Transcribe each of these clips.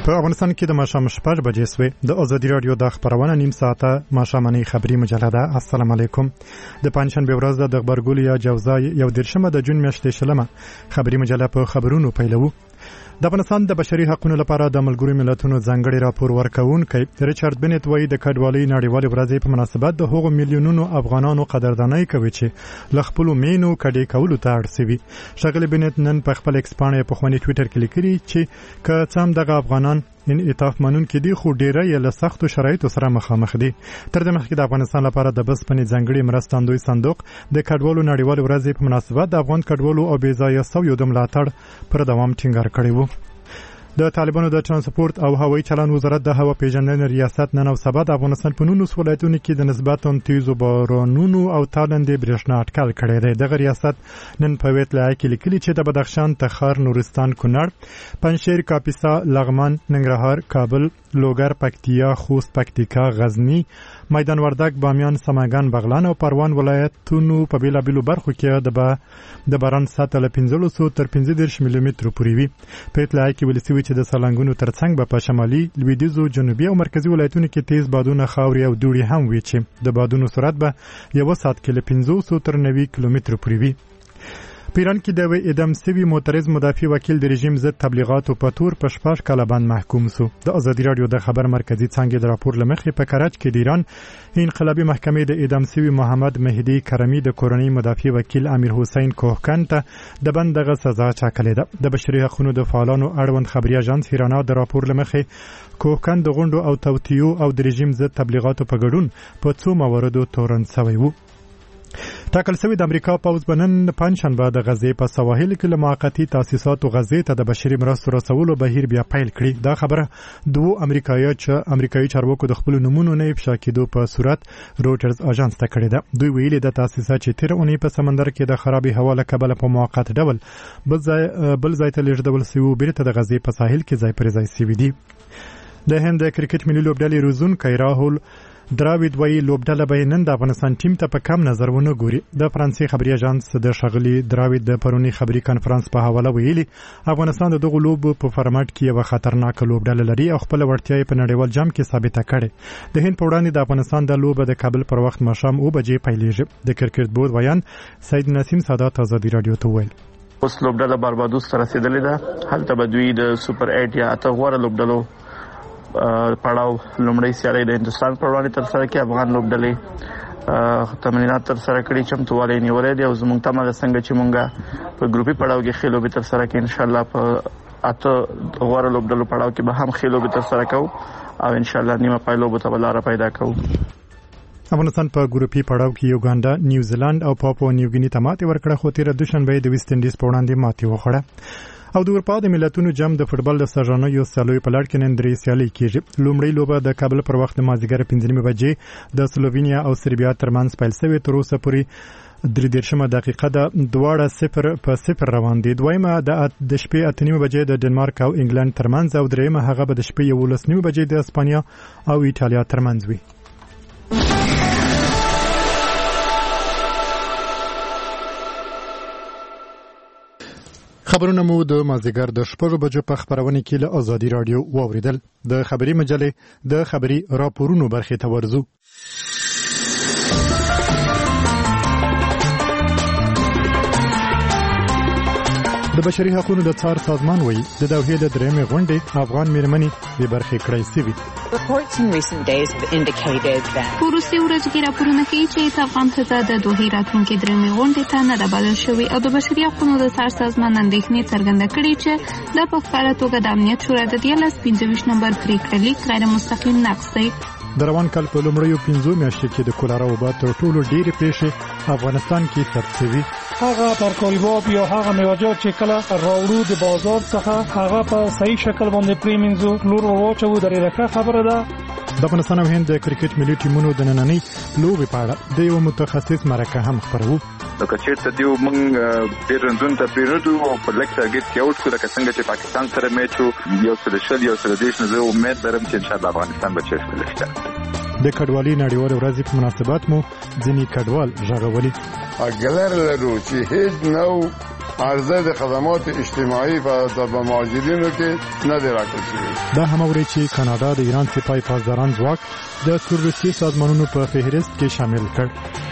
په افغانستان کې د ماښام 6 بجې سوې د ازادي رادیو د خبرونه نیم ساعته ماښامنۍ خبري مجله ده. السلام علیکم. د پنځشنبه ورځ د خبرګول یا جوزا یو درشمه د جون میاشتې شلمه خبري مجله په خبرونو پیلو. د افغانستان د بشري حقوقو لپاره د ملګرو ملتونو ځانګړي راپور ورکوونکی ریچارډ بنت وایي د کډوالۍ نړیوالې ورځې په مناسبت د هغو میلیونونو افغانانو قدرداني کوي چې له خپلو مینو کډې کولو ته اړ سوي. ښاغلي بنت نن په خپل ایکس پاڼه په خواني ټویټر کې لیکلي چې که څه هم دغه افغانان انعطاف منونکي دي خو ډیره یې له سختو شرایطو سره مخامخ دي. تر دې مخکې د افغانستان لپاره د بسپنې ځانګړي مرستندوی صندوق د کډوالو نړیوالې ورځې په مناسبت د افغان کډوالو او بې ځایه سویو د ملاتړ پر دوام ټینګار کړی و. د طالبانو د ترانسپورت او هوایي چلند وزارت د هوا پیژندنې ریاست نن او سبا د افغانستان په 19 ولایتونو کې د نسبتاً تیزو بارانونو او تالندې برېښنا اټکل کړی دی. دغه ریاست نن په ویټلای کې لیکلي چې د بدخشان، تخار، نورستان، کونړ، پنجشیر، کاپیسا، لغمان، ننګرهار، کابل، لوګر، پکتیا، خوست، پکتیکا، غزنی، میدان وردګ، بامیان، سمنګان، بغلان او پروان ولایتونو په بیلابیلو برخو کې د باران سطح له 15 تر 15 ملي مترو پورې وي. په اطلاع کې ویل شوی چې د سالنګونو ترڅنګ به په شمالي، لویدیځو، جنوبي او مرکزي ولایتونو کې تیز بادونه، خاورې او دوړې هم وي چې د بادونو سرعت به یو ساعت کې له 500 تر 90 کیلومترو پورې وي. په ایران کې د اعدام شوي معترض مدافع وکیل د رژیم ضد تبلیغاتو په تور په 6 کاله باندې محکوم شو. د ازادي رادیو د خبر مرکزی څنګه د راپور لمخې په کراچ کې د ایران انقلابي محکمې د اعدام شوي محمد مهدی کرمی د کورنۍ مدافع وکیل امیر حسین کوهکن ته د بندغه سزا ټاکلې ده. د بشري حقوقو د فعالانو اړوند خبري اژانس هیرانا د راپور لمخې کوهکن د غونډو او توطیو او د رژیم ضد تبلیغاتو په ګډون په څو مواردو تورن شوی و. ټاکل شوی د امریکا پوځ بنن پنځشنبه د غزې په سواحل کې له موقتی تاسیساتو غزې ته د بشري مرستو رسولو بهیر بیا پیل کړي. دا خبره دوه امریکایي چارواکو د خپل نمونه نه افشا کېدو په صورت روټرز اژانس ته کړی ده. دوی ویلي د تاسیسات چې تیر اونۍ په سمندر کې د خرابې هوا له کبله په موقت ډول بل ځای ته لیږدول شوي بیرته د غزې په ساحل کې ځای پر ځای شوي دي. د هند کرکټ ملي لوبډلې روزونکی راهول دراوید وایي لوبډله به نن د افغانستان ټیم ته په کم نظر ونه ګوري. د فرانسې خبري اژانس د ښاغلي دراوید د پرونی خبري کانفرنس په حواله ویلي افغانستان د دغه لوب په فارمټ کې یو خطرناک لوبډله لري او خپل وړتیا په نړیوال جام کې ثابته کړي. د هند په وړاندې د افغانستان د لوب د کابل پر وخت ماښام 2 بجې پیلېږي. د کرکټ بورډ ویان سید نسیم سادات ازادي رادیو ته ویل اوس لوبډله باربادوس ته رسیدلې ده. هلته به دوی د سوپر 8 یا اته غوړه لوبډلو پړاو لومړی سیالي د هندستان پر وړاندې تر سره کې افغان لوبډلې تمرینات تر سره کړي چمتووالی نیولې دی او زموږ تمه څنګه چې مونږه په ګروپي پړاو کې خېلو به تر سره کې ان شاء الله په اته غوړه لوبډلو پړاو کې به هم خېلو به تر سره کوو او ان شاء الله نیمه پایلو به تبلاره پیدا کوو. افغانستان په ګروپي پړاو کې یوګاندا، نیوزیلند او پاپوا نیوګیني ته ماتې ورکړه خو تیر دوشنبه د ویسټ انډیز په وړاندې ماتې وخوړه. او د اروپا د ملتونو جام د فوتبال د سرژانیو سیالیو په لړ کې نن درې سیالۍ کېږي. لومړی لوبه د کابل پر وخت د مازدیګر 15 بجې د سلووینیا او سربیا ترمنځ پیل شوې. تر اوسه پورې 3 دقیقه ده دواړه 0-0 روان دي. دویمه د شپې 8 بجې د ډنمارک او انګلند ترمنځ او دریمه هغه به د شپې 11 بجې د اسپانیا او ایټالیا ترمنځ وي. خبرونه مو د مازدیګر د 6 بجو په خبرونه کې له ازادي رادیو واوریدل. د خبري مجلې د خبري راپورونو برخې ته ورځو. د بشري حقوقو د څار سازمان وایي د دوحې د درېمې غونډې افغان میرمنې به برخې کړای شوي. Reports in recent days have indicated that پروسې ورځې راپورونه کوي چې افغان ښځه د دوحې راتلونکې درېمې غونډې ته نه ده بلل شوې او د بشري حقوقو د څار سازمان اندېښنې څرګنده کړې چې دا په ښکاره توګه د امنیت شورا د 15 نمبر پرېکړه لیک غیر مستقیم نقض دی. د روان کال په لومړیو 5 میاشتو کې د کولرا وبا تر ټولو ډېرې پیښې افغانستان کې ثبت شوي. هغه ترکاریباب یا هغه میوه‌جات چې کله راوړو د بازار څخه هغه په صحیح شکل باندې پریمنځو نور واچو درې رکه خبره ده. د افغانستان او هند د کرکټ ملي ټیمونو د نننۍ لوبې په اړه د یو متخصص مرکه هم خبرو. نو کچېرته دیو موږ ډېر رندون ته پیرودو او په لک ټارګټ کې اوټ کړو لکه څنګه چې پاکستان سره میچ یو سلشل یو سردیش نه زه امید لرم چې ان شاء الله افغانستان به چیرته لشته. د کډوالۍ نړیوال ورځې په مناسبت مو ځینې کډوال ژغورلي. اګلر لرو چې هیڅ نو عرضه د خدمات اجتماعي په مهاجرینو کې نه دی راکړل شوی. دا هم اوري چې کاناډا د ایران سپای پاسداران ځواک د تروریستي سازمانونو په فهرست کې شامل کړ.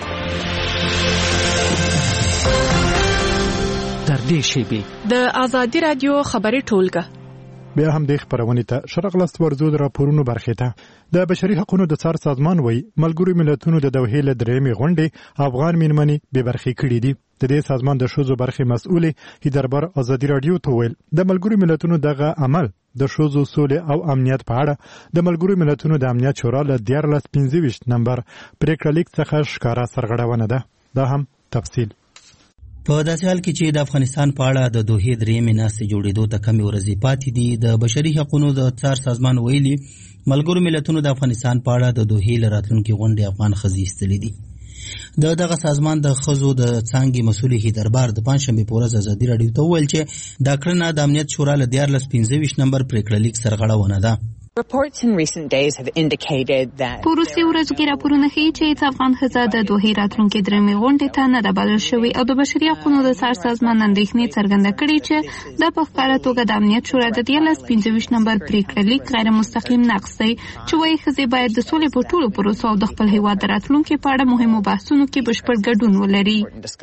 تر دې شیبې د آزادي رادیو خبري ټولګه بیا هم د خبرونې ته شرقلست ورزو د راپورونو برخې ته د بشري حقوقو د څار سازمان وایي ملګرو ملتونو د دوحې له درېیمې غونډې افغان میرمنې بې برخې کړي دي. د دې سازمان د ښځو برخې مسؤلې هیدربر ازادي رادیو ته ویل د ملګرو ملتونو دغه عمل د ښځو سولې او امنیت په اړه د ملګرو ملتونو د امنیت شورا له 1425 نمبر پریکړه لیک څخه ښکاره سرغړونه ده. دا هم تفصیل په داسې حال کې چې د افغانستان په اړه د دوحې درېیمې ناستې جوړېدو ته کمې ورځې پاتې دي، د بشري حقوقو د څار سازمان ویلي ملګرو ملتونو د افغانستان په اړه د دوحې له راتلونکې غونډې افغان ښځې ایستلې دي. دغه سازمان د ښځو د څانګې مسؤلې هیدربار د پنجشنبې په ورځ ازادي راډیو ته وویل چې دا کړنه د امنیت شورا له 1425 نمبر پریکړه لیک سرغړونه ده. Reports in recent days have indicated that پروسې ورځې راپورونه ښیي چې افغان ښځه د دوحې راتلونکې درېیمې غونډې ته نه ده بلل شوې او د بشري حقوقو د څار سازمان اندېښنې څرګنده کړې چې دا په ښکاره توګه د امنیت شورا د 1425 نمبر پریکړه لیک غیر مستقیم نقض دی چې وایي ښځې باید د سولې په ټولو پروسو او د خپل هیواد د راتلونکي په اړه مهمو بحثونو کې بشپړ ګډون ولري.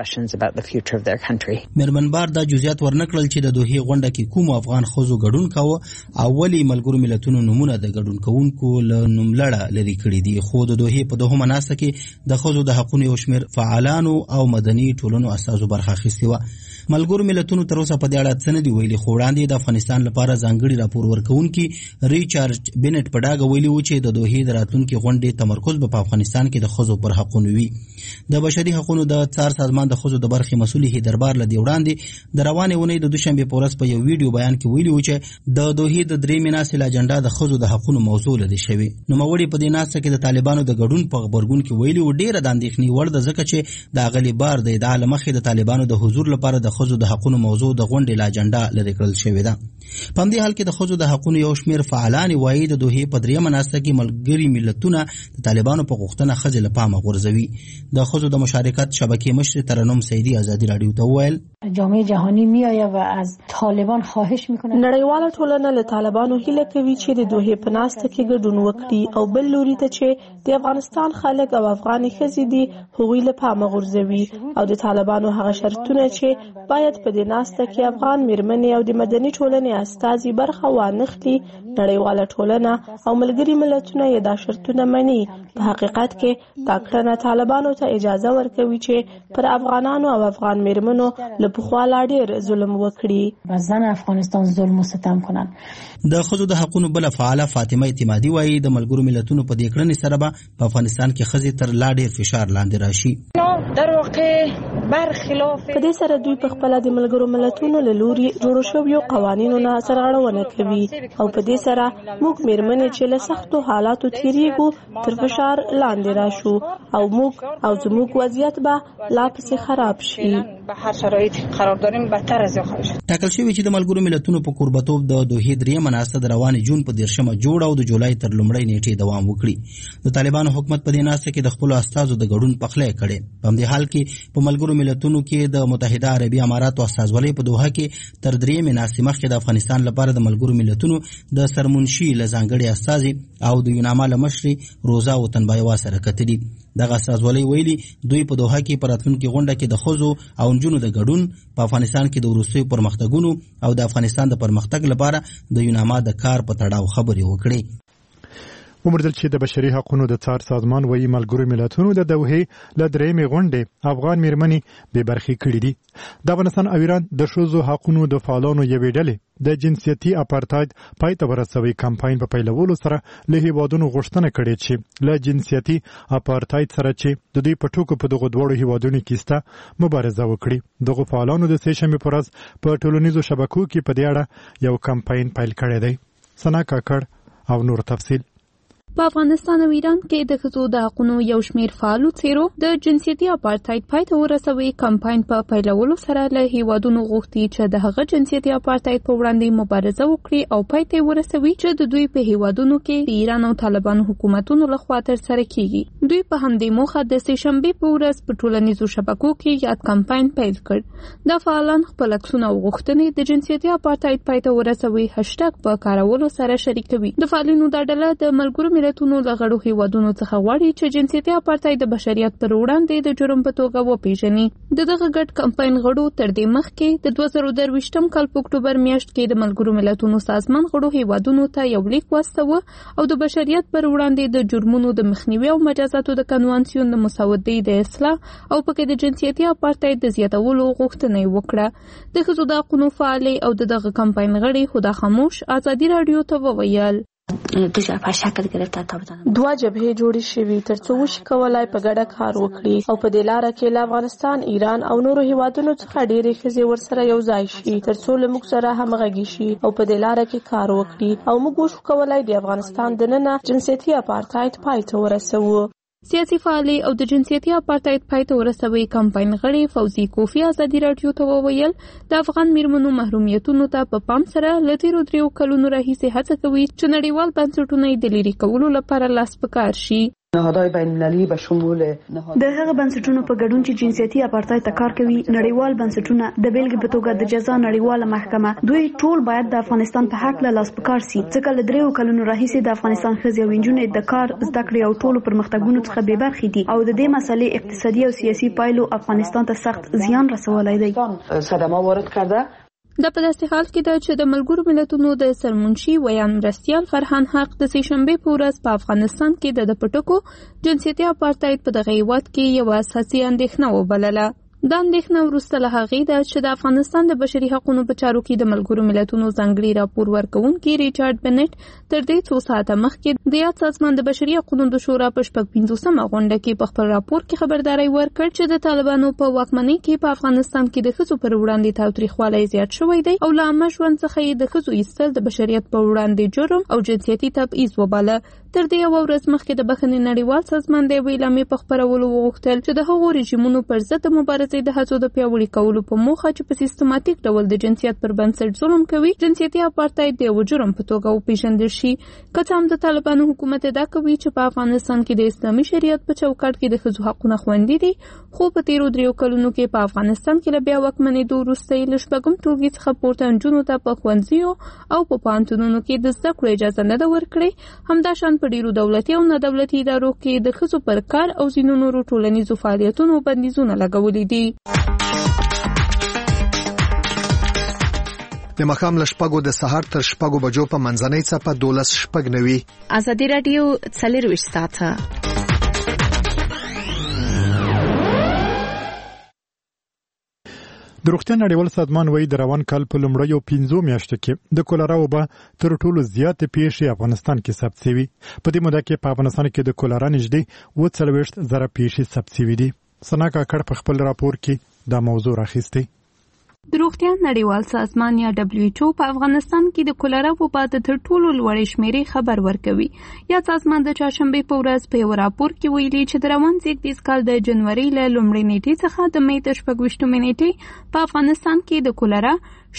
میرمنبار دا جزئیات ورنکړل چې د دوحې غونډه کې کوم افغان ښځو ګډون کاوه او ولې ملګرو ملتونو د ګډون کوونکو له نوملړه لري کړي دي. خو د دوحې په دوهمه ناسته کې د ښځو د حقوقو یو شمېر فعالانو او مدني ټولنو اساسو برخه اخیستې وه. ملګرو ملتونو تر اوسه په دې اړه څه نه دي ویلي، خو وړاندې د افغانستان لپاره ځانګړي راپور ورکوونکي ریچارډ بینټ په ډاګه ویلي و چې د دوحې د راتلونکي غونډې تمرکز به په افغانستان کې د ښځو پر حقونو وي. د بشري حقوقو د څار سازمان د ښځو د برخې مسؤل هیدربار له دې وړاندې د روانې اونۍ د دوشنبې په ورځ په یو ویډیو بیان کې ویلي و چې د دوحې د درېیمې ناستې اجنډا د ښځو د حقونو موضوع لدې شوې. نوموړي په دې ناسته کې د طالبانو د ګډون په خبرګون کې ویلي و ډېره د اندېښنې وړ ده ځکه چې د اغلې بار د ادعا له مخې د طالبانو د حضور لپاره د ښځو د حقونو موضوع د غونډې له اجنډا لرې کړل شوې ده. په همدې حال کې د ښځو د حقونو یو شمېر فعالان وایي د دوحې په درېیمه ناسته کې ملګري ملتونه د طالبانو په غوښتنه ښځې له پامه غورځوي. د ښځو د مشارکت شبکې مشر ترنم سیدی ازادي راډیو ته وویل جامعه جهانی میآید و از طالبان خواهش میکنه نړیواله ټولنه له طالبانو هیله کوي چې د دوحې په ناسته کې ګډون وکړي او بل لوري ته چې د افغانستان خلک او افغاني ښځې دي هغوی له پامه غورځوي او د طالبانو هغه شرطونه چې باید په دې ناسته کې افغان میرمنې او د مدني ټولنې استازي برخه وانخلي. نړیواله ټولنه او ملګري ملتونه یې دا شرطونه مني. په حقیقت کې دا کړنه طالبانو ته اجازه ورکوي چې پر افغانانو او افغان میرمنو له پخوا لا ډېر ظلم وکړي و زن افغانستان ظلم و ستم کنن. د ښځو د حقونو بل فعاله فاطمه اعتمادي وایي د ملګرو ملتونو په دې کړنې سره به په افغانستان کې ښځې تر لا ډېر فشار لاندې راشي. در واقع برخلاف په دې سره دوی په خپل د ملګرو ملتونو له لوري جوړ شویو قوانینو نه سرغړونه کوي او په دې سره موږ میرمنې چې له سختو حالاتو تیریږو تر فشار لاندې راشو او موږ او زموږ وضعیت به لا پسې خراب شي. به هر شرایط قرار داریم بدتر از یا خواهد شد. ټاکل شوی چې د ملګرو ملتونو په کوربتوب د دوحې درېیمه ناسته د روانې جون په 13مه جوړه او د جولای تر لومړۍ نیټې دوام وکړي. د طالبانو حکومت په دې ناسته کې د خپلو استازو د ګډون پخلی کړی. په همدې حال کې په ملګرو ملتونو کې د متحده عربي اماراتو استازولۍ په دوحه کې تر درېیمې ناستې مخکې د افغانستان لپاره د ملګرو ملتونو د سرمنشي له ځانګړي استازي او د یوناما له مشرې روزا وطنبایوا سره کتلي. دغه استازولۍ ویلي دوی په دوحه کې په راتلونکې غونډه کې د ښځو او نجونو د ګډون په افغانستان کې د وروستیو پرمختګونو او د افغانستان د پرمختګ لپاره د یوناما د کار په تړاو خبرې وکړي. ومردل چې د بشري حقوقو د څار سازمان وایي ملګرو ملتونو د دوحې له درېیمې غونډې افغان میرمنې بې برخې کړي دي. د افغانستان او ایران د ښځو حقوقو د فعالانو یوې ډلې د جنسیتي اپارټاید پای ته ورسوي کمپاین په پیلولو سره له هیوادونو غوښتنه کړې چې له جنسیتي اپارټاید سره چې د دوی په ټوکو په دغو دواړو هیوادونو کې سته مبارزه وکړي. دغو فعالانو د سه‌شنبې په ورځ په ټولنیزو شبکو کې په دې اړه یو کمپاین پیل کړی دی. سنا کاکړ او نور تفصیل. په افغانستان او ایران کې د ښځو د حقونو یو شمېر فعالو څیرو د جنسیتي اپارټاید پای ته ورسوي کمپاین په پیلولو سره له هیوادونو غوښتي چې د هغه جنسیتي اپارټاید په وړاندې مبارزه وکړي او پای ته ورسوي چې د دوی په هیوادونو کې د ایران او طالبانو حکومتونو لخوا ترسره کیږي. دوی په همدې موخه د سهشنبې په ورځ په ټولنیزو شبکو کې یاد کمپاین پیل کړ. دا فعالان خپل عکسونه او غوښتنې د جنسیتي اپارټاید پای ته ورسوي هشټګ په کارولو سره شریکوي. د فعالینو دا ډله د ملګرو ملتونو له غړو هیوادونو څخه غواړي چې جنسیتي اپارټاید د بشریت پر وړاندې د جرم په توګه وپیژني. دغه ګډ کمپاین غړو تر دې مخکې د 2023 کال په اکتوبر میاشت کې د ملګرو ملتونو سازمان غړو هیوادونو ته یو لیک واستاوه او د بشریت پر وړاندې د جرمونو د مخنیوي او مجازاتو د کنوانسیون د مسودې د اصلاح او پکې د جنسیتي اپارټاید د زیاتولو غوښتنه وکړه. د ښځو د حقونو فعالې او دغه کمپاین غړي خدا خاموش ازادي رادیو ته وویل دوه جبهې جوړې شوې ترڅو وشي کولای په ګډه کار وکړي او په دې لاره کې له افغانستان، ایران او نورو هیوادونو څخه ډېرې ښځې ورسره یو ځای شي ترڅو له موږ سره همغږي شي او په دې لاره کې کار وکړي او موږ وشو کولای د افغانستان دننه جنسیتي اپارټاید پای ته ورسوو. سیاسي فعالي او د جنسیتي اپارټاید پای ته ورسوي کمپاین غړي فوزي کوفی ازادي رادیو ته وویل د افغان میرمنو محرومیتونو ته په پام سره له تیرو 3 کلونو راهیسې هڅه کوي چې نړیوال بنسټونه د لرې کولو لپاره لاس په کار شي. نهادهای بین المللی به شمول د هغه بنسټونو په ګډون چې جنسیتي اپارټاید ته کار کوي، نړیوال بنسټونه د بیلګې په توګه د جزا نړیواله محکمه، دوی ټول باید د افغانستان په حق له لاس په کار سي ځکه له 3 کلونو راهیسې د افغانستان ښځې او نجونې د کار، زده کړې او ټولو پرمختګونو څخه بې برخې دي او د دې مسلې اقتصادي او سیاسي پایلو افغانستان ته سخت زیان رسولی دی. صدمه وارد کرده. دا په داسې حال کې ده چې د ملګرو ملتونو د سرمنشي ویان مرستیال فرحان حق د سهشنبې په ورځ په افغانستان کې د پټکو جنسیتي اپارټاید په دغه هیواد کې یو اساسي اندېښنه وبلله. دا اندېښنه وروسته له هغې ده چې د افغانستان د بشري حقونو په چارو کې د ملګرو ملتونو ځانګړي راپور ورکوونکي ریچارډ بنټ تر دې 2 ساعته مخکې د یاد سازمان د بشري حقونو د شورا په 55مه غونډه کې په خپل راپور کې خبرداري ورکړ چې د طالبانو په واکمنۍ کې په افغانستان کې د ښځو پر وړاندې تاوتریخوالی زیات شوی دی او له عامه ژوند څخه یې د ښځو ایستل د بشریت په وړاندې جرم او جنسیتي تبعیض وباله. تر دې یوه ورځ مخکې د بخښنې نړیوال سازمان د یوې اعلامیې په خپرولو وغوښتل چې د هغو رژیمونو پر ضد د مبارزې د هڅو د پیاوړي کولو په موخه چې په سیستماتیک ډول د جنسیت پر بنسټ ظلم کوي، جنسیتي اپارټاید د یو جرم په توګه وپېژندل شي. که څه هم د طالبانو حکومت ادعا کوي چې په افغانستان کې د اسلامي شریعت په چوکاټ کې د ښځو حقونه خوندي دي، خو په تیرو 3 کلونو کې په افغانستان کې له بیا واکمنېدو وروسته یې له 6 ټولګي څخه پورته نجونو ته په ښوونځیو او په پوهنتونونو کې د زده کړو اجازه نه ده ورکړې. همداشان په ډېرو دولتي او نه دولتي ادارو کې د ښځو پر کار او ځینو نورو ټولنیزو فعالیتونو بندیزونه لګولي دي. د ماښام له 6 د سهار تر 6 بجو په منځنۍ څپه 12:09. ازادي رادیو 24 ساعته. د روغتیا نړیوال سازمان وایي د روان کال په لومړیو 5 میاشتو کې د کولرا وبا تر ټولو زیاتې پیښې افغانستان کې ثبت شوي. په دې موده کې په افغانستان کې د کولرا نږدې 40,000 پیښې ثبت شوي دي. ثنا کاکړ په خپل راپور کې دا موضوع راخیستی. د روغتیا نړیوال سازمان یا WHO په افغانستان کې د کولرا وبا د تر ټولو لوړې شمیرې خبر ورکوي. یا سازمان د چهارشنبې په ورځ په یو راپور کې ویلي چې د روان زیږدیز کال د جنوري له لومړۍ نیټې څخه د مې د 26 نیټې په افغانستان کې د کولرا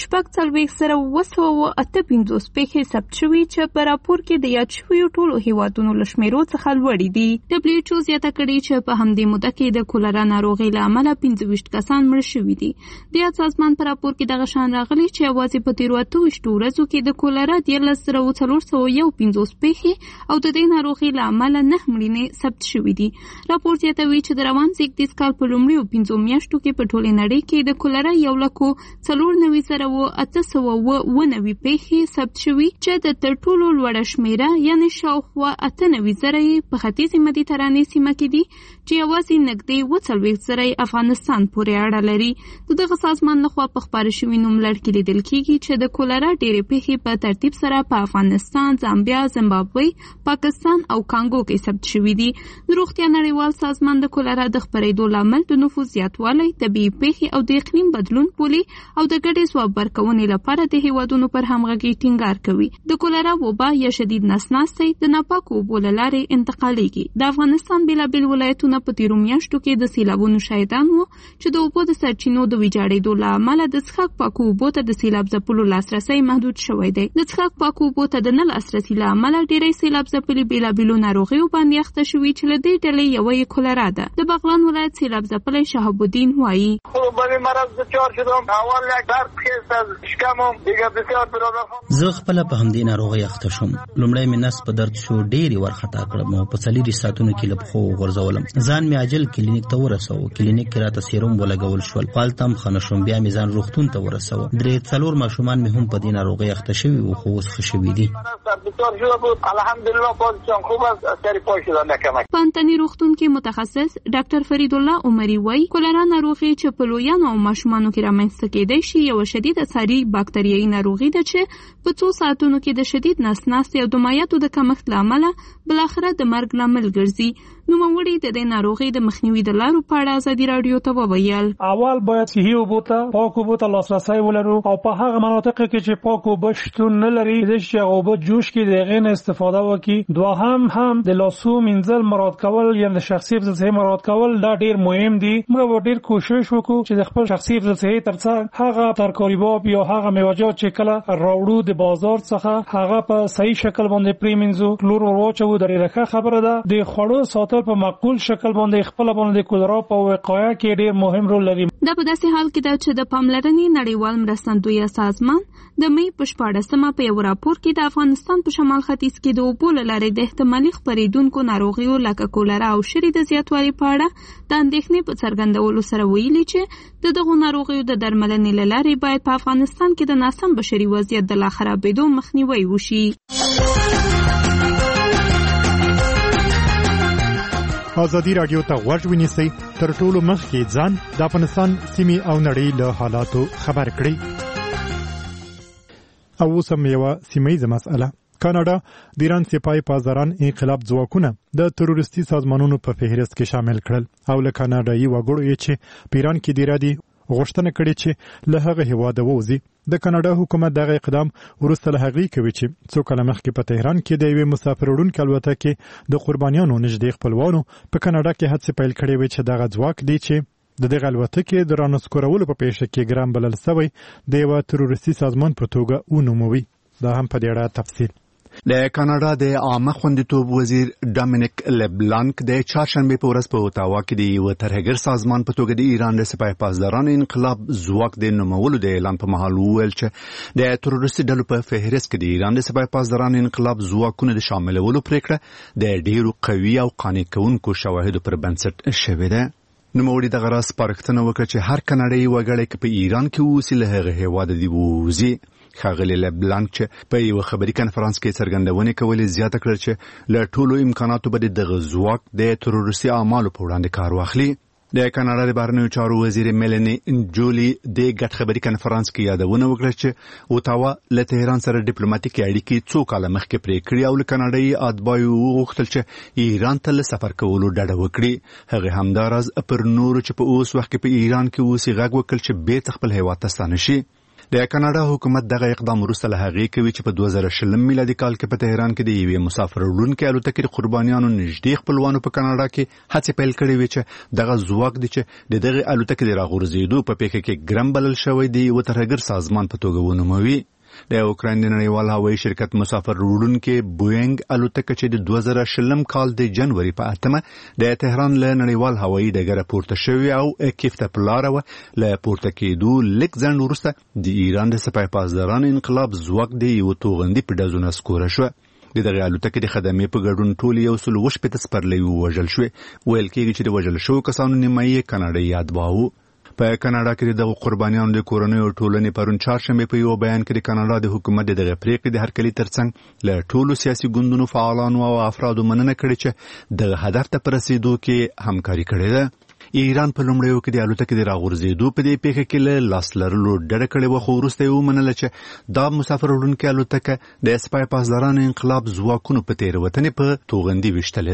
4,258 پیښې ثبت شوي چې په راپور کې د یاد شویو ټولو هیوادونو له شمیرو څخه لوړې دي. WHO زیاته کړې چې په همدې موده کې د کولرا ناروغۍ له امله 25 کسان مړه شوي دي. د یاد سازمان په راپور کې دغه شان راغلي چې یوازې په تیرو 28 ورځو کې د کولرا 13,415 پیښې او د دې ناروغۍ له امله 9 مړینې ثبت شوي دي. راپور زیاتوي چې د روان زیږدیز کال په لومړیو 5 میاشتو کې په ټولې نړۍ کې د کولرا 1,490,990 پیښې ثبت شوي چې د تر ټولو لوړه شمیره یعنې شاوخوا 98,000 په ختیځې مدیترانې سیمه کې دي چې یوازې نږدې 40,000 افغانستان پورې اړه لري. دغه سازمان لخوا په خپاره شوي نوملړ کې لیدل کېږي چې د کولرا ډېرې پیښې په ترتیب سره په افغانستان، زامبیا، زمبابوې، پاکستان او کانګو کې ثبت شوي دي. د روغتیا نړیوال سازمان د کولرا د خپرېدو لامل د نفوس زیاتوالی، طبیعي پیښې او د اقلیم بدلون بولي او د ګډې ځواب برابرونې لپاره د هیوادونو پر همغږي ټینګار کوي. د کولرا وبا یا شدید نسناستي د ناپاکو اوبو له لارې انتقالیږي. د افغانستان بېلابېل ولایتونه په تیرو میاشتو کې د سیلابونو شاهدان وو چې د اوبو د سرچینو د ویجاړېدو له امله د څښاک پاکو اوبو ته د سیلاب ځپلو لاسرسی محدود شوی دی. د څښاک پاکو اوبو ته د نه لاسرسي له امله ډېری سیلاب ځپلي بېلابېلو ناروغیو باندې اخته شوي چې له دې ډلې یوه یې کولرا ده. د بغلان ولایت سیلاب ځپلی شهاب الدین وایي زه خپله په همدې ناروغۍ اخته شوم. لومړی مې نس په درد شو، ډېرې وارخطا کړم او په 4 ساعتونو کې له پښو وغورځولم. ځان مې عاجل کلینیک ته ورسوه. کلینیک کې راته سیروم ولګول شول. هلته هم ښه نه شوم. بیا مې ځان روغتون ته ورسوه. 3-4 ماشومان مې هم په دې ناروغۍ اخته شوي وو، خو اوس ښه شوي دي. په انتني روغتون کې متخصص ډاکټر فرید الله عمري وایي کولرا ناروغي چې په لویانو او ماشومانو کې رامنځته کېدای شي یوه شدیده ساري باکتریایي ناروغي ده چې په 2 ساعتونو کې د شدید نسناستي او د مایعاتو د کمښت له امله بالاخره د مرګ لامل ګرځي. نوموړي د دې ناروغۍ د مخنیوي د لارو په اړه ازادي راډیو ته وویل. اول باید صحي اوبو ته پاک اوبو ته لاسرسی ولرو او په هغه مناطقو کې چې پاک اوبه شتون نه لري چې اوبه جوش کې د هغې نه استفاده وکړي. دوهم هم د لاسو مینځل مراعات کول یا د شخصي حفظ مراعات کول دا ډیر مهم دي. موږ ډیر کوشش وکړو چې د خپل شخصي حفظ ترڅنګ هغه ترکاریباب یا هغه میوه‌جات چې کله راوړو د بازار څخه هغه په صحیح شکل باندې پریمنځو. کلور ورواچو درې ښه خبره ده. د خوړو ساتل په معقول شکل باندې خپل باندې کولرا په وقایه کې ډیر مهم رول لري. دا په داسې حال کې ده چې د پاملرنې نړیوال مرستندویه سازمان د مې په 14مه په یو راپور کې د افغانستان په شمال ختیځ کې د اوبو له لارې د احتمالي خپرېدونکو ناروغیو لکه کولرا او شری د زیاتوالي په اړه د اندېښنې په څرګندولو سره ویلي چې د دغو ناروغیو د درملنې له لارې باید په افغانستان کې د ناسم بشري وضعیت د لا خرابېدو مخنیوی وشي. ازادي راډیو ته غوږ ونیسئ، تر ټولو مخکې ځان د افغانستان سیمې او نړۍ له حالاتو خبر کړئ. او اوس هم یوه سیمهیزه مسئله. کاناډا د ایران سپاه پاسداران انقلاب ځواکونه د تروریستي سازمانونو په فهرست کې شامل کړل او له کاناډایي وګړو یې چې په ایران کې د ارادي غوښتنه کړې چې له هغه هیواده ووځي. د کاناډا حکومت دغه اقدام وروسته له هغې کوي چې څو کاله مخکې په تهران کې د یوې مسافر وړونکې الوتکې د قربانیانو نږدې خپلوانو په کاناډا کې هڅې پیل کړې وې چې دغه ځواک دی چې د دغه الوتکې د رانسکورولو په پیښه کې ګرام بلل سوی د یوه تروریستي سازمان په توګه ونوموي. دا هم په دې اړه تفصیل. د کاناډا د عامه خوندیتوب وزیر ډامینیک لبلانک د چهارشنبه په ورځ په اوتاوا کې د یو ترهګر سازمان په توګه د ایران د سپاه پاسدارانو انقلاب ځواک د نومولو د اعلان په مهال وویل چې د تروریستي ډلو په فهرست کې د ایران د سپاه پاسدارانو انقلاب ځواکونو د شاملولو پریکړه د ډیرو قوي او قانع کوونکو شواهدو پر بنسټ شوې ده. نوموړي دغه راز سپارښتنه وکړه چې هر کاناډایي وګړی په ایران کې اوسي له هغه هیواده دی ووځي. ښاغلي لبلانک چې په یو خبري کنفرانس کې څرګندونې کولې زیاته کړه چې له ټولو امکاناتو به دغه ځواک د تروریستي اعمالو په وړاندې کار واخلي. د کاناډا د بهرنیو چارو وزیر میلنی جولی د ګډ خبري کنفرانس کې یادونه وکړه چې اوتاوا له تهران سره ډیپلوماټیکي اړیکې څو کاله مخکې پرې کړې او له کاناډایي اتباعو وغوښتل چې ایران ته له سفر کولو ډډه وکړي. هغه همداراز پر نورو چې په اوس وخت کې په ایران کې اوسي غږ وکړ چې بیرته خپل هیواد ته ستانه شي. د کاناډا حکومت دغه اقدام وروسته له هغې کوي چې په 2020 میلادي کال کې په تهران کې د یوې مسافر وړونکې الوتکې د قربانیانو نږدې خپلوانو په کاناډا کې هڅې پیل کړې وې چې دغه ځواک دی چې د دغه الوتکې د راغورځېدو په پیښه کې ګرم بلل شوی دی یو ترهګر سازمان په توګه ونوموي. د اوکراین د نړیوال هوایي شرکت مسافر وړونکې بوینګ الوتکه چې د 2020 کال د جنوري په 8مه د تهران له نړیوال هوایي ډګره پورته شوې او کیف ته په لاره وه. له پورته کېدو لږ ځنډ وروسته د ایران د سپاه پاسدارانو انقلاب ځواک د یو توغندي په ډزو نسکوره شوه. د دغه الوتکې د خدمې په ګډون ټول 180 سپرلي ووژل شوې. ویل کېږي چې د وژل شوو کسانو نیمایي کاناډایي اتباع وو. په کاناډا کې د قربانیانو د کورنیو ټولنې پرون چهارشنبه په یو بیان کې د کاناډا د حکومت دغه پریکړې د هرکلي ترڅنګ له ټولو سیاسي ګوندونو فعالانو او افرادو مننه کړې چې د هدف ته په رسیدو کې همکاري کړې ده. ایران په لومړیو کې د الوتکې د راغورځېدو په دې پیښه کې له لاس لرلو ډډه کړې وه، خو وروسته یې ومنله چې دا مسافر وړونکې الوتکه د سپاه پاسدارانو انقلاب ځواکونو په تېروتنې په توغندي ویشتلې ده.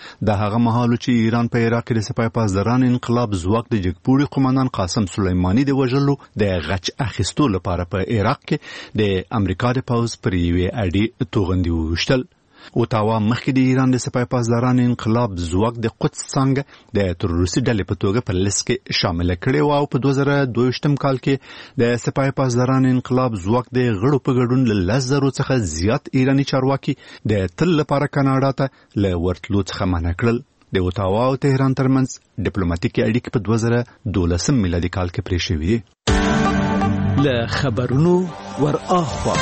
د هغه مهال چې ایران په عراق کې د سپاه پاسداران انقلاب ځواک د جګپوري قومندان قاسم سلیمانی د وژلو د غچ اخیستو لپاره په عراق کې د امریکا د پوز پر یوې اډې توغندي وشتل. اوتاوا مخکې د ایران د سپاه پاسداران انقلاب ځواک د قدس څنګه د تروریستي ډلې په توګه په لیست کې شامل کړي او په 2022 کال کې د سپاه پاسداران انقلاب ځواک د غړو په ګډون له 10,000 څخه زیات ایرانی چارواکي د تل لپاره کاناډا ته له ورتلو څخه منع کړل. د اوتاوا او تهران ترمنځ ډیپلوماټیکي اړیکې په 2012 میلادي کال کې پرې شوې دي. له خبرونو ورآخوا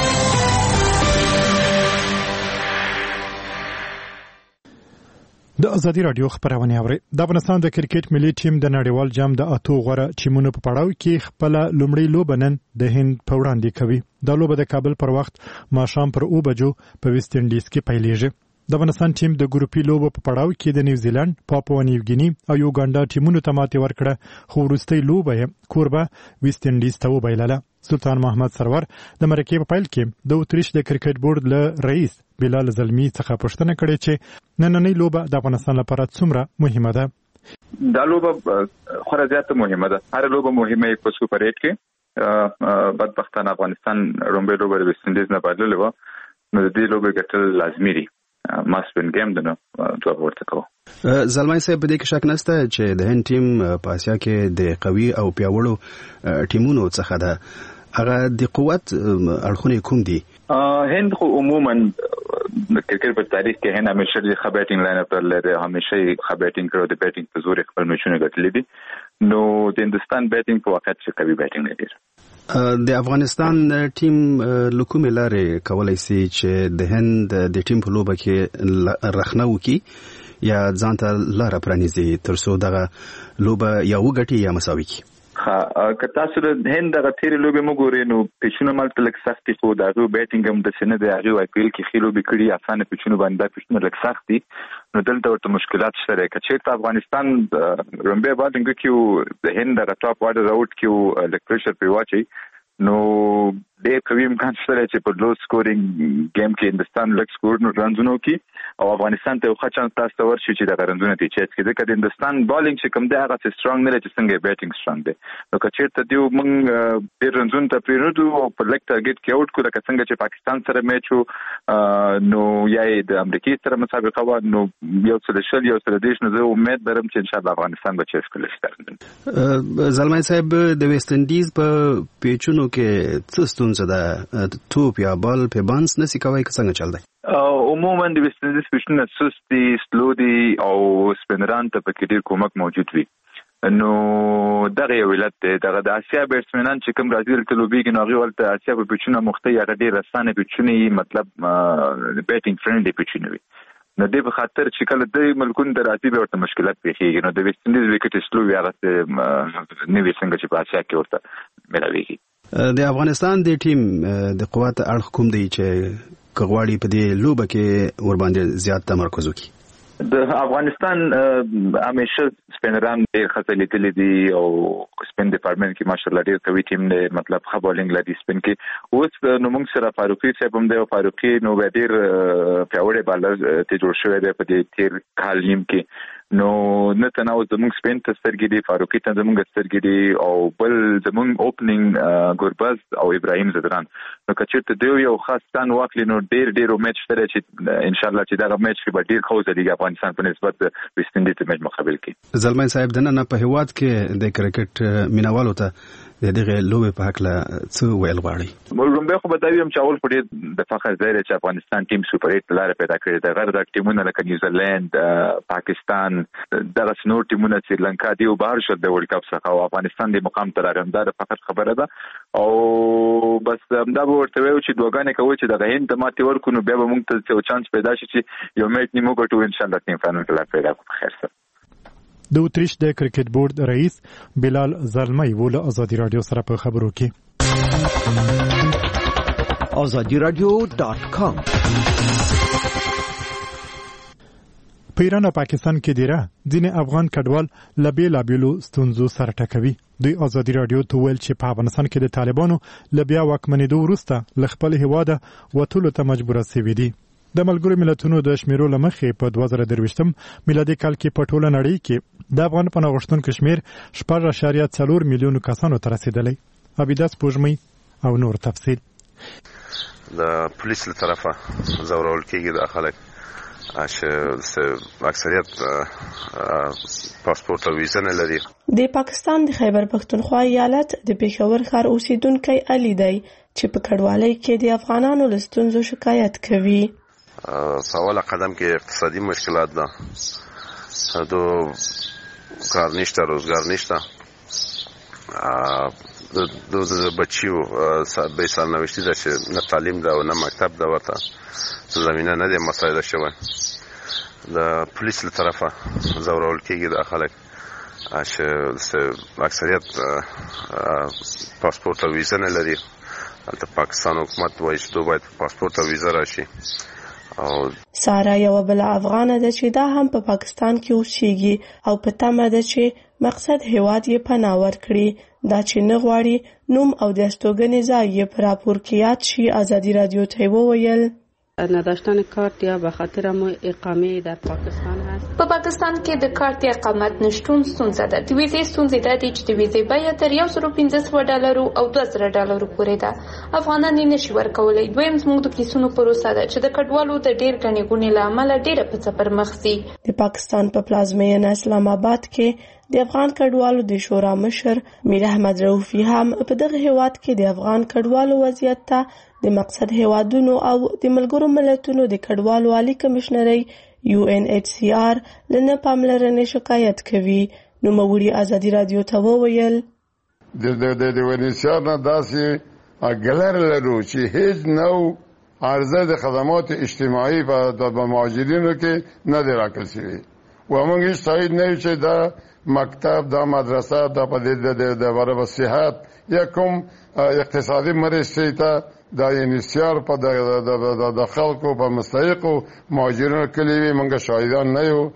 د ازادي رادیو خبرونه اوري. د افغانستان د کرکټ ملي ټیم د نړیوال جام د اتو غوړه ټیمونو په پړاو کې خپل لومړی لوبه نن د هند په وړاندې کوي. د لوبه د کابل پر وخت ماښام پر 2 بجو په ویسټ انډیز کې پیلېږي. د افغانستان ټیم د ګروپي لوبو په پړاو کې د نیوزیلند، پاپوا نیو ګینی او یوګاندا ټیمونو ته ماتې ورکړه، خو وروستۍ لوبه یې کوربه ویسټ انډیز ته وبایلله. سلطان محمد سرور د مرکې په پیل کې د اتریش د کرکټ بورډ له رئیس بلال زلمی څخه پوښتنه کړې چې نننۍ لوبه د افغانستان لپاره څومره مهمه ده. دا لوبه خورا زیاته مهمه ده. هر لوبه مهمه په سوپر 8 کې بدبختانه افغانستان رومبه لوبه د ویسټ انډیز نه بدلل و، نو د دې لوبه ګټل لازمي دي. ماسپن گیم دنه تو ورته کو. زلمای صاحب دې کې شک نشته چې د هند ټیم په اسیا کې د قوي او پیاوړو ټیمونو څخه ده. هغه د قوت اړخونه کوم دي؟ هند خو عموما د کرکټ په تاریخ کې هند همیشه د ښه بیټینګ لاین اپ لري، همیشه ښه بیټینګ کړو، د بیټینګ په زور خپل میچونه ګټلې دي. نو د هندستان بیټینګ په وخت کې قوي بیټینګ لري. د افغانستان ټیم لکومه لارې کولای شي چې د هند د ټیم په لوبه کې رخنه وکي یا ځانته لار پرانیزي ترڅو دغه لوبه یا وګټي یا مساوي کی. که تاسو د هند دغه تیرې لوبې وګورئ نو پیچونه مالته لږ سختي، خو د هغه بیټینګ هم د سینه د هغه واقعي کې خېلو به کړی اسانه پیچونه باندې پیچونه لږ سختي، نو دلته ورته مشکلات شته. کچې افغانستان رومبه باندې کې د هند د ټاپ وارډر اوټ کې لږ پریشر په واچي، نو ډېر کوي امکان شته چې په لو سکورینګ گیم کې هندستان لږ سکور نو رنزونو کې او افغانستان ته ښه چانس تاسو ورشي چې د رنزونو ته چېټ کې د هندستان بالینګ چې کوم دی هغه سترونګ نه لري، څنګه بیټینګ سترونګ دی. نو کچې ته دیو موږ ډېر رنزون ته پیرودو او په لک ټارګټ کې اوټ کو لکه څنګه چې پاکستان سره میچ نو یا د امریکای سره مسابقه و، نو یو څه شل یو څه دیش نه زه امید لرم چې ان شاء الله افغانستان به چېټ کړي. زلمای صاحب د ویسټ انډیز په پیچونو کې څه ستونزه ده؟ توپ یا بال په بانس نسی کوي که څنګه چل دی؟ عموما د ویسټ انډیز پیچونه سستی سلو دي او سپینران ته پکې ډېر کومک موجود وي. نو دغه یو علت دی. دغه د اسیا بیټسمنان چې کوم راځي دلته لوبېږي نو هغوی ولته اسیا په پیچونه مخته یا ډېر اسانه پیچونه وي، مطلب بیټینګ فرینډلي پیچونه وي. نو دې په خاطر چې کله د ملکونو ته راځي به ورته مشکلات پیښیږي. نو د ویسټ انډیز وکټ سلو وي هغه نوي څنګه چې په اسیا کې ورته ملاویږي. د افغانستان د ټیم د قوت اړخ کوم دی چې کغواړي په دې لوبه کې ور باندې زیات تمرکز وکړي؟ د افغانستان همیشه سپینران ډېر ښه لیدلي دي او سپین ډپارټمنټ کې ماشاءالله ډېر قوي ټیم دی، مطلب ښه بالینګ لري سپین کې. اوس نو موږ سره فاروقي صاحب هم دی او فاروقي نو ډېر پیاوړی بالر ته جوړ شوی دی په دې تیر کال نیم کې. نو نه تناو زموږ سپین ته سترګې دي، فاروقي ته زموږ سترګې دي او بل زموږ اوپننګ ګورباز او ابراهیم زدران. نو کچېرته دیو یو خاص ستان واخلي نو ډېر میچ شته چې ان شاء الله چې دا میچ کې به ډېر ښه ځلیږي افغانستان په نسبت د ویسټ انډیز میچ مقابل کې. زلمای صاحب د نن په هیواد کې د کرکټ مینوالو ته د دغه لوبې په حق له څه ویل غواړي؟ لومبه خو به دا ویم چې اول په دې د فخر ځای چې افغانستان ټیم سوپر 8 لاره پیدا کړې ده. غیر د ټیمونو لکه نیوزیلند، پاکستان، دغه نور ټیمونه سریلانکا دی او بهر شو د ورلد کپ څخه او افغانستان د مقام تر راغندار فقط خبره ده او بس دا به ورته ویو چې دوګانې کوي چې د هند د ماتې ورکو نو بیا به موږ ته یو چانس پیدا شي چې یو میچ نیمو ګټو ان شاء الله ټیم فائنل کې لا پیدا کوو. خیر سره د اتریش د کرکټ بورډ رئیس بلال زلمی ول ازادي رادیو سره په خبرو کې azadiradio.com. په ایران او پاکستان کې دیره ځینې افغان کډوال لبې لابلو ستونزو سره ټکوي. دوی ازادي رادیو ته ویل چې په افغانستان کې د طالبانو لبیا واکمنېدو وروسته ل خپل هیواده وټولو ته مجبور شوي دي. د ملګرو ملتونو د شمیرو لمخې په 2023 میلادي کال کې په ټوله نړۍ کې د افغان پناه غوښتونکو شمیر 4.4 میلیون کسانو ته رسیدلی. عبیداس پوجمي او نور تفصیل. د پولیس له طرفه زورول کېږي د خلک چې اکثریت پاسپورت او ویزه نه لري. د پاکستان د خیبر پختونخوا ایالت د پېښور ښار اوسیدونکی علي دی چې په کډوالۍ کې د افغانانو له ستونزو شکایت کوي. په اوله قدم کې اقتصادي مشکلات ده، دو کار نشته، روزګار نشته، دو بچیو به سرنوشتی ده چې نه تعلیم ده و نه مکتب ده، ورته زمینه نه ده مساعده شوی. د پولیس له طرفه زورول کېږي د خلک چې اکثریت پاسپورت او ویزه نه لري. هلته پاکستان حکومت وایي چې دو باید پاسپورت او ویزه راشي. سارا یو بل افغانه ده چې دا هم په پاکستان کې اوسېږي او په تمه ده چې مقصد هیواد یې پناه ورکړي. دا چې نه غواړي نوم او د استوګنې ځای یې په راپور کې یاد شي. ازادي رادیو ته وویل نداشتن کارت یا به خاطر اقامه در پاکستان هست. په پاکستان کې د کارت یا اقامت نشټون ستونزه ده. د ویزې ستونزې ده چې د ویزې بیه تر $1,500 او $2,000 پورې ده. افغانان یې نشي ورکولی. دویم زموږ د کیسونو پروسه ده چې د کډوالو د ډېر ګڼې ګوڼې له امله ډېره پڅه پر مخ ځي. د پاکستان په پلازمینه اسلام آباد کې د افغان کډوالو د شورا مشر میر احمد رؤفي هم په دغه هیواد کې د افغان کډوالو وضعیت ته د مقصد هیوادونو او د ملګرو ملتونو د کډوالو عالی کمشنرۍ UNHCR لنه پاملرنې شکایت کوي. نوموړي ازادي رادیو ته وویل د UNHCR نه داسې ګلر لرو چې هیڅ نو عرضه د خدمات اجتماعي په مهاجرینو کې نه دی راکړل شوی و موږ هیڅ تایید نه چې دا مکتب، دا مدرسه، دا په د برابر صحت یا کوم اقتصادي مرستې ته د UNHCR په د خلکو په مستحقو مهاجرینو کلیوي موږ شاهدان نه یو.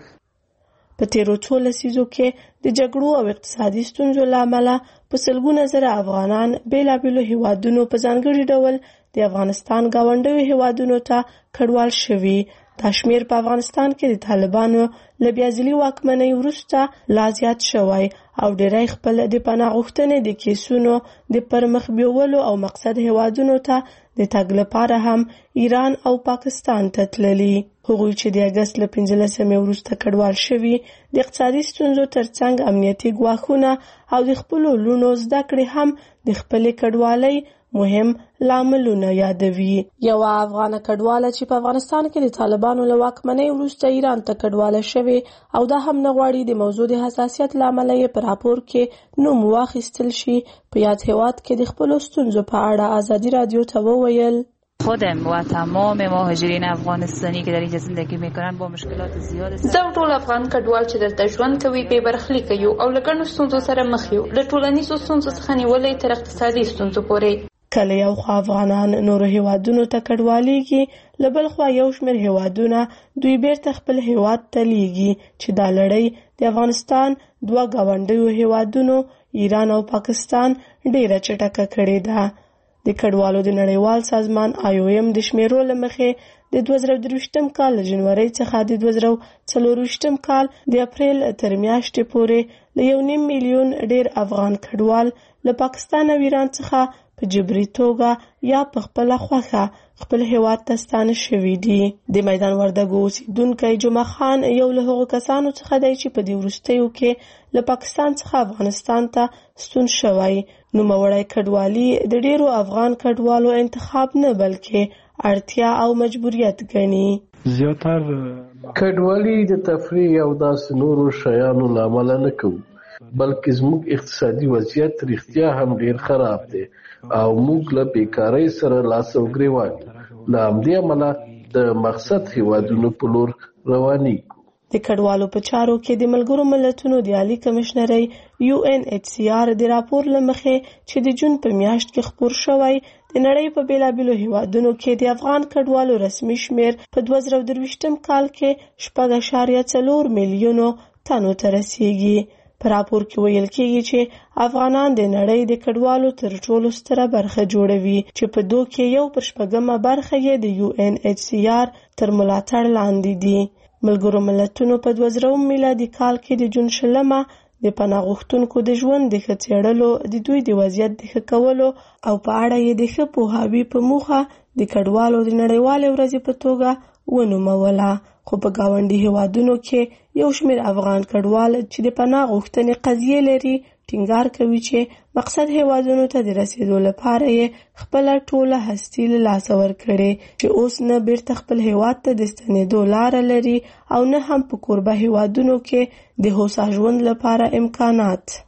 په تیرو څو لسیزو کې د جګړو او اقتصادي ستونزو له امله په سلګونه زره افغانان بیلابیلو هیوادونو په ځانګړي ډول د افغانستان ګاونډیو هیوادونو ته کډوال شوي. دا شمیر په افغانستان کې د طالبانو له بیا ځلي واکمنۍ وروسته لا زیات شوی او ډېری خپل د پناه غوښتنې د کیسونو د پرمخ بیولو او مقصد هیوادونو ته د تګ لپاره هم ایران او پاکستان ته تللي. هغوی چې د اګست له 15 وروسته کډوال شوي د اقتصادي ستونزو ترڅنګ امنیتي ګواښونه او د خپلو لوڼو زده کړې هم د خپلې کډوالۍ مهم لاملونه یادوي. یو افغان کډواله چې په افغانستان کې د طالبانو له واکمنۍ وروسته ایران ته کډواله شوی او دا هم نه غواړي د موضوع د حساسیت له امله یې په راپور کې نوم واخیستل شي. په یاد هیواد کې د خپلو ستونزو په اړه ازادي رادیو ته وویل خودم و تمام مهاجرین افغانستانی که در اینجا زندگی میکنن با مشکلات زیاد زه ټول افغان کډوال چې دلته ژوند کوي بې برخلیکه یو او له ګڼو ستونزو سره مخ یو، له ټولنیزو ستونزو څخه نیولې تر اقتصادي ستونزو پورې. کله یو خوا افغانان نورو هیوادونو ته کډوالېږي، له بل خوا یو شمېر هیوادونه دوی بیرته خپل هیواد ته لیږي چې دا لړۍ د افغانستان دوه ګاونډیو هیوادونو ایران او پاکستان ډېره چټکه کړې ده. د کډوالو د نړیوال سازمان IOM د شمیرو له مخې د 2023 کال له جنورۍ څخه د 2024 کال د اپریل تر میاشتې پورې له 1.5 میلیون ډېر افغان کډوال له پاکستان او ایران څخه په جبري توګه یا په خپله خوښه خپل هیواد ته ستانه شوي دي. د میدان وردګو اوسیدونکی جمعه خان یو له هغو کسانو څخه دی چې په دې وروستیو کې له پاکستان څخه افغانستان ته ستون شوی. نوموړی کډوالي د ډېرو افغان کډوالو انتخاب نه بلکې اړتیا او مجبوریت ګڼي. زیاتر کډوالي د تفریح او داسې نورو شیانو له امله نه کوو، بلکې زموږ اقتصادي وضعیت رښتیا هم ډېر خراب دی او موږ له بیکارۍ سره لاس او ګریوان له همدې امله د مقصد هیوادونو په لور روانېږو. د کډوالو په چارو کې د ملګرو ملتونو د عالی کمشنرۍ UNHCR د راپور له مخې چې د جون په میاشت کې خپور شوی د نړۍ په بیلابیلو هیوادونو کې د افغان کډوالو رسمي شمیر په 2023 کال کې 4.4 میلیونو تنو ته رسیږي. په راپور کې ویل کېږي چې افغانان د نړۍ د کډوالو تر ټولو ستره برخه جوړوي چې په دوی کې 1/8 برخه یې د UNHCR تر ملاتړ لاندې دي. ملګرو ملتونو په 2000 میلادي کال کې د جون 20 د پناه غوښتونکو د ژوند د ښه څېړلو، د دوی د وضعیت د ښه کولو او په اړه یې د ښه پوهاوي په موخه د کډوالو د نړیوالې ورځې په توګه ونوموله. خو په ګاونډي هیوادونو کې یو شمېر افغان کډوال چې د پناه غوښتنې قضیې لري ټینګار کوي چې مقصد هیوادونو ته د رسیدو لپاره یې خپله ټوله هستي له لاسه ورکړې چې اوس نه بیرته خپل هیواد ته د ستنېدو لاره لري او نه هم په کوربه هیوادونو کې د هوسا ژوند لپاره امکانات.